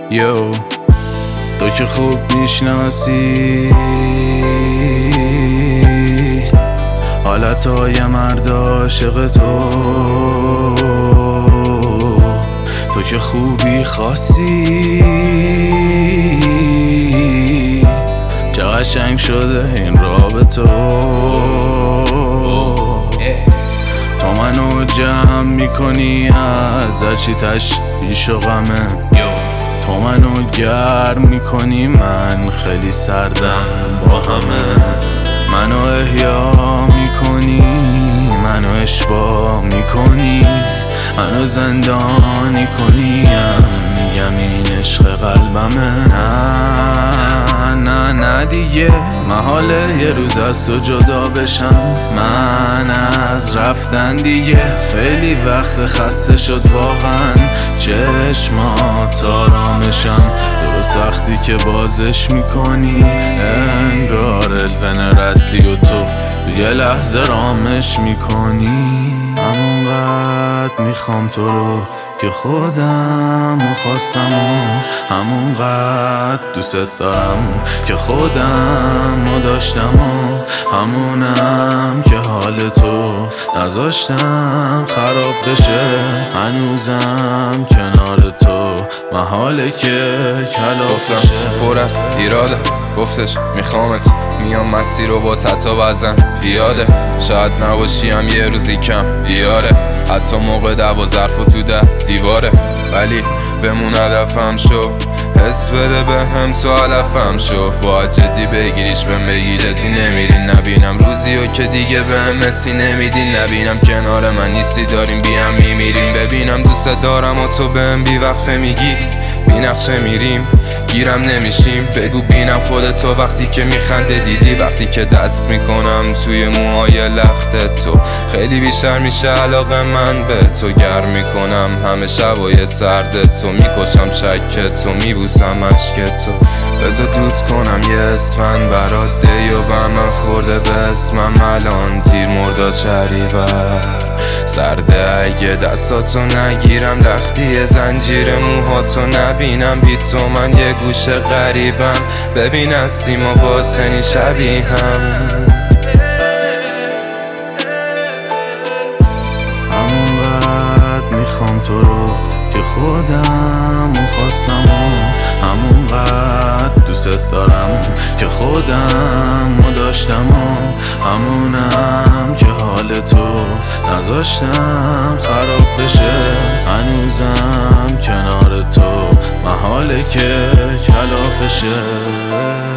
یو تو که خوب میشناسی حالتهای مرد عاشق تو که خوبی خاصی چه قشنگ شده این رابطه تو منو جمع میکنی از هرچی تشویش و غمه تو منو گرم میکنی من خیلی سردم با همه منو احیا میکنی منو اشباع میکنی منو زندانی کنیم میگم این عشق قلبمه نه دیگه محاله یه روز از تو جدا بشم من از رفتن دیگه خیلی وقت خسته شد واقعا چشمات آرامشم درست وقتی که بازش میکنی انگار الون ردی و تو یه لحظه رامش میکنی همونقدر میخوام تو رو که خودم خواستم و همونقدر دوست دارم که خودم داشتم و همونم که حال تو نذاشتم خراب بشه هنوزم کنار تو محاله که کلاف بشه پر از ایراده گفتش میخوامت میام مسیر رو با تتا بزن پیاده شاید نباشیم یه روزی کم بیاره حتی موقع دعوا ظرف و تو دیواره ولی بمون هدفم شو حس بده به هم تو علفم شو باید جدی بگیریش بهم بگی جدی نمیری نبینم روزی و که دیگه بهم مسی نمیدی نبینم کنار من نیستی داریم بیام میمیریم ببینم دوست دارم و تو بهم بی وقفه میگی بی نقشه میریم گیرم نمیشیم بگو بینم خودتو وقتی که میخنده دیدی وقتی که دست میکنم توی موهای لخت تو خیلی بیشتر میشه علاقه من به تو گرم میکنم همه شبای سرد تو میکشم شک تو میبوسم عشق تو بذار دود کنم یه اسفند برات دی و به من خورده به اسمم الان تیر مردا چریور سرده اگه دستاتو نگیرم لختی زنجیر موهاتو نبینم بی تو من یه گوشه غریبم ببین هستیم و باطنی شبیه هم همونقدر میخوام تو رو که خودم خواستم و همونقدر دوست دارم که خودم داشتم و همونم که حال تو نذاشتم خراب بشه هنوزم کنار تو محاله که کلافشه